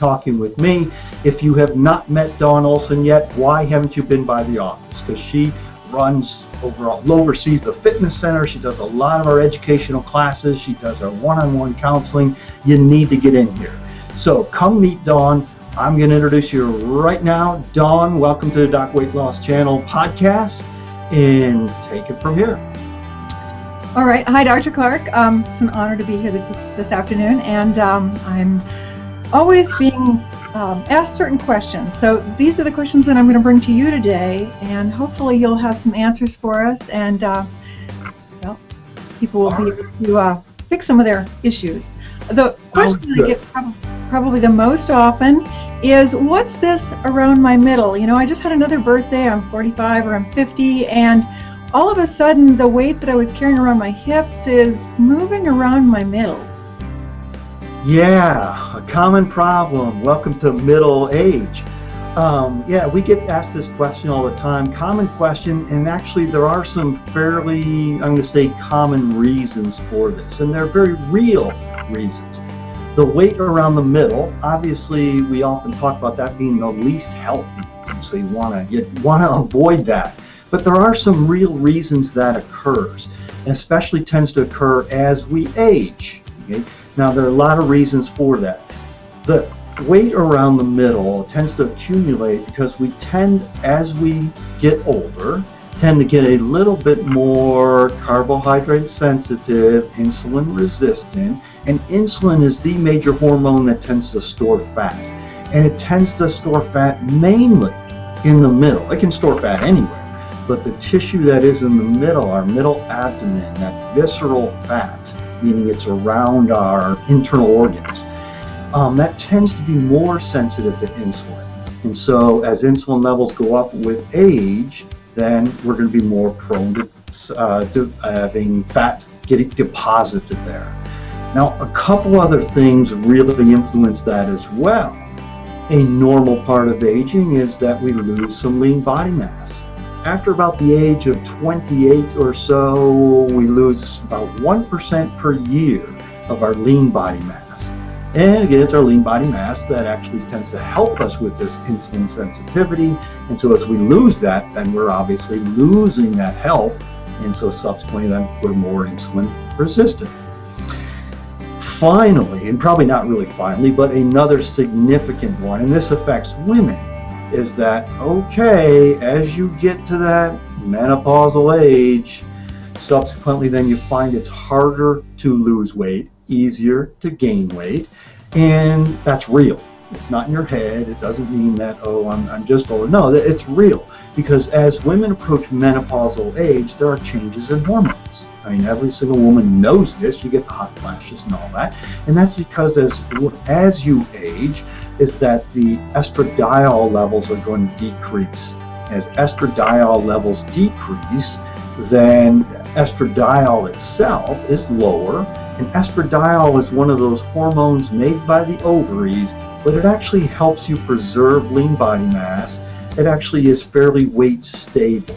talking with me. If you have not Dawn Olson yet, why haven't you been by the office? Because she oversees the fitness center. She does a lot of our educational classes. She does our one-on-one counseling. You need to get in here. So come meet Dawn. I'm going to introduce you right now. Dawn, welcome to the Doc Weight Loss Channel podcast, and take it from here. All right. Hi, Dr. Clark. It's an honor to be here this afternoon, and I'm always being asked certain questions. So these are the questions that I'm going to bring to you today, and hopefully you'll have some answers for us, and well, people will be able to fix some of their issues. The question I get probably the most often is, what's this around my middle? You know, I just had another birthday. I'm 45 or I'm 50, and all of a sudden the weight that I was carrying around my hips is moving around my middle. Yeah, a common problem. Welcome to middle age. Yeah, we get asked this question all the time. Common question, and actually there are some fairly, I'm going to say, common reasons for this, and they're very real reasons. The weight around the middle, obviously we often talk about that being the least healthy, so you want to avoid that. But there are some real reasons that occurs, and especially tends to occur as we age. Okay? Now there are a lot of reasons for that. The weight around the middle tends to accumulate because we tend, as we get older, tend to get a little bit more carbohydrate sensitive, insulin resistant, and insulin is the major hormone that tends to store fat. And it tends to store fat mainly in the middle. It can store fat anywhere, but the tissue that is in the middle, our middle abdomen, that visceral fat, meaning it's around our internal organs, that tends to be more sensitive to insulin. And so as insulin levels go up with age, then we're going to be more prone to having fat getting deposited there. Now, a couple other things really influence that as well. A normal part of aging is that we lose some lean body mass. After about the age of 28 or so, we lose about 1% per year of our lean body mass. And again, it's our lean body mass that actually tends to help us with this insulin sensitivity. And so as we lose that, then we're obviously losing that help. And so subsequently then we're more insulin resistant. Finally, and probably not really finally, but another significant one, and this affects women, is that, okay, as you get to that menopausal age, subsequently then you find it's harder to lose weight, easier to gain weight, and that's real. It's not in your head. It doesn't mean that, oh, I'm just older. No, it's real, because as women approach menopausal age, there are changes in hormones. I mean, every single woman knows this. You get the hot flashes and all that, and that's because as you age, is that the estradiol levels are going to decrease. As estradiol levels decrease, then estradiol itself is lower, and estradiol is one of those hormones made by the ovaries, but it actually helps you preserve lean body mass. It actually is fairly weight stable.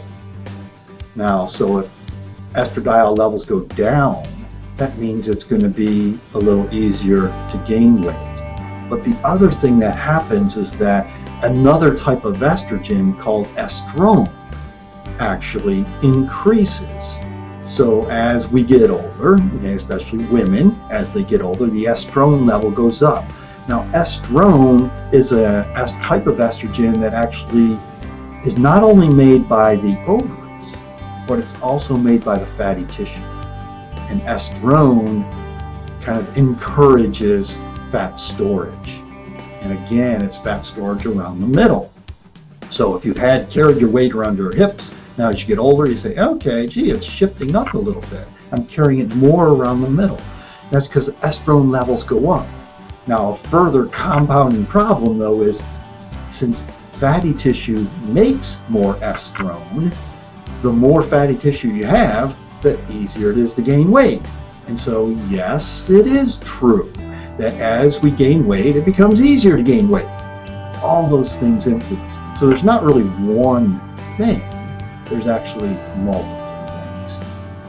Now, so if estradiol levels go down, that means it's going to be a little easier to gain weight. But the other thing that happens is that another type of estrogen called estrone actually increases. So as we get older, especially women, as they get older, the estrone level goes up. Now, estrone is a type of estrogen that actually is not only made by the ovaries, but it's also made by the fatty tissue. And estrone kind of encourages fat storage. And again, it's fat storage around the middle. So if you had carried your weight around your hips, now as you get older, you say, okay, gee, it's shifting up a little bit. I'm carrying it more around the middle. That's because estrone levels go up. Now, a further compounding problem, though, is since fatty tissue makes more estrone, the more fatty tissue you have, the easier it is to gain weight. And so, yes, it is true that as we gain weight, it becomes easier to gain weight. All those things influence. So there's not really one thing. There's actually multiple things.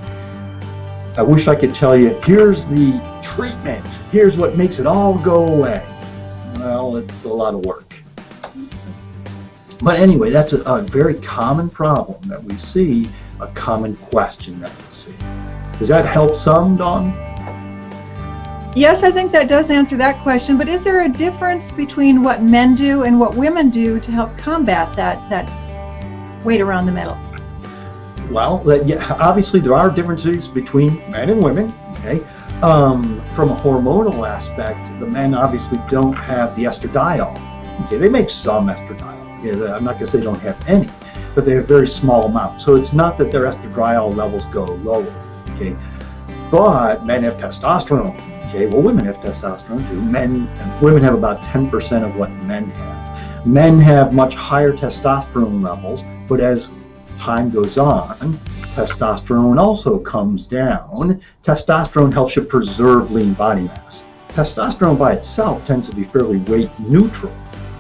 I wish I could tell you, here's the treatment. Here's what makes it all go away. Well, well, it's a lot of work. But anyway, that's a very common problem that we see, a common question that we see. Does that help some, Dawn? Yes, I think that does answer that question, but is there a difference between what men do and what women do to help combat that weight around the middle? Well, yeah, obviously there are differences between men and women, okay? From a hormonal aspect, the men obviously don't have the estradiol. Okay, they make some estradiol. Yeah, I'm not going to say they don't have any, but they have very small amounts. So it's not that their estradiol levels go lower. Okay, but men have testosterone. Okay, well, women have testosterone too. Women have about 10% of what men have. Men have much higher testosterone levels, but as time goes on, testosterone also comes down. Testosterone helps you preserve lean body mass. Testosterone by itself tends to be fairly weight neutral,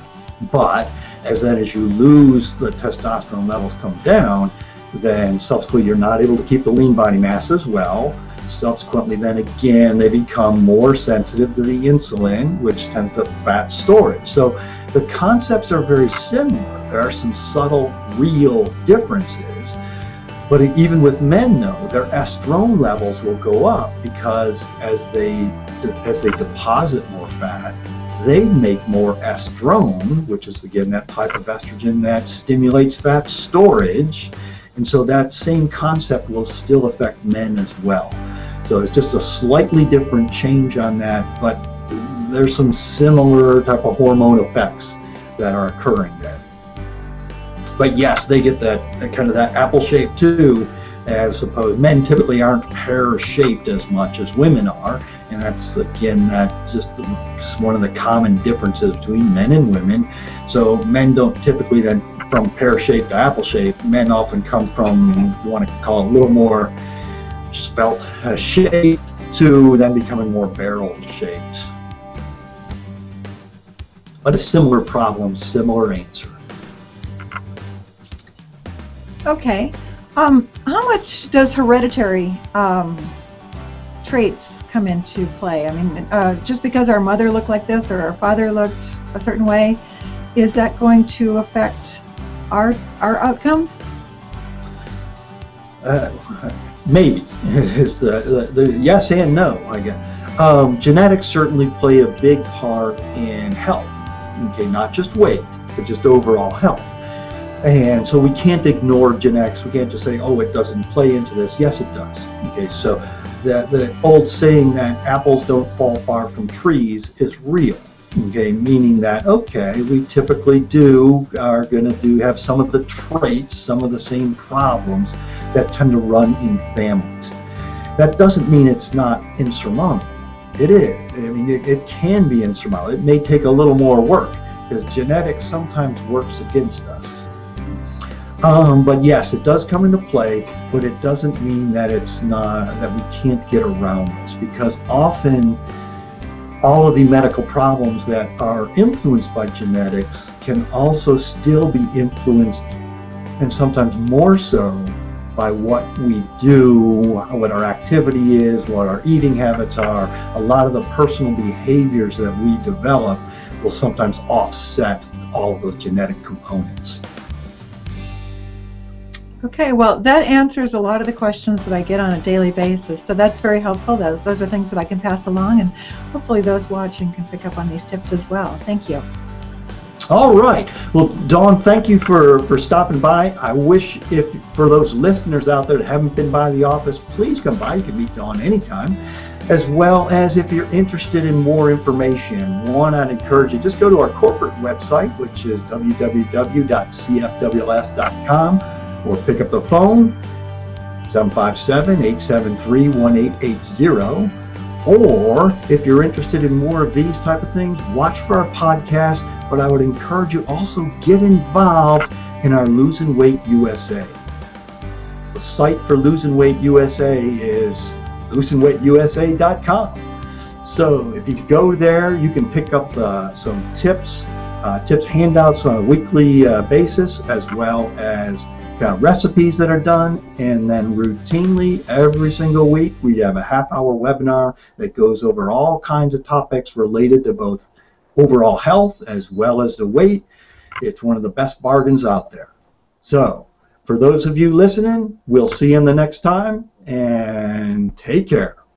but as you lose the testosterone levels come down, then subsequently you're not able to keep the lean body mass as well. Subsequently, then again, they become more sensitive to the insulin, which tends to fat storage. So the concepts are very similar. There are some subtle, real differences. But even with men, though, their estrone levels will go up because as they deposit more fat, they make more estrone, which is again that type of estrogen that stimulates fat storage. And so that same concept will still affect men as well. So it's just a slightly different change on that, but there's some similar type of hormone effects that are occurring there. But yes, they get that kind of that apple shape too, as opposed men typically aren't pear-shaped as much as women are. And that's, again, that just one of the common differences between men and women. So men don't typically then from pear-shaped to apple-shaped. Men often come from, you want to call it a little more spelt shaped to then becoming more barrel-shaped. But a similar problem, similar answer. Okay. How much does hereditary traits come into play? I mean, just because our mother looked like this or our father looked a certain way, is that going to affect our outcomes? Maybe. It's the yes and no, I guess. Genetics certainly play a big part in health. Okay, not just weight, but just overall health. And so we can't ignore genetics. We can't just say, oh, it doesn't play into this. Yes, it does. Okay, so the old saying that apples don't fall far from trees is real. Okay, meaning that, okay, we typically are going to have some of the traits, some of the same problems that tend to run in families. That doesn't mean it's not insurmountable. It is. I mean, it can be insurmountable. It may take a little more work because genetics sometimes works against us. But yes, it does come into play, but it doesn't mean that it's not, that we can't get around this, because often all of the medical problems that are influenced by genetics can also still be influenced, and sometimes more so, by what we do, what our activity is, what our eating habits are. A lot of the personal behaviors that we develop will sometimes offset all of those genetic components. Okay, well, that answers a lot of the questions that I get on a daily basis, so that's very helpful. Those are things that I can pass along, and hopefully those watching can pick up on these tips as well. Thank you. All right. Well, Dawn, thank you for stopping by. I wish, if for those listeners out there that haven't been by the office, please come by. You can meet Dawn anytime. As well as if you're interested in more information, I'd encourage you, just go to our corporate website, which is www.cfws.com, or pick up the phone, 757-873-1880. Or if you're interested in more of these type of things, watch for our podcast. But I would encourage you also get involved in our Losing Weight USA. The site for Losing Weight USA is losingweightUSA.com. So if you go there, you can pick up some tips handouts on a weekly basis, as well as recipes that are done. And then routinely every single week we have a half-hour webinar that goes over all kinds of topics related to both overall health as well as the weight. It's one of the best bargains out there. So, for those of you listening, we'll see you in the next time, and take care.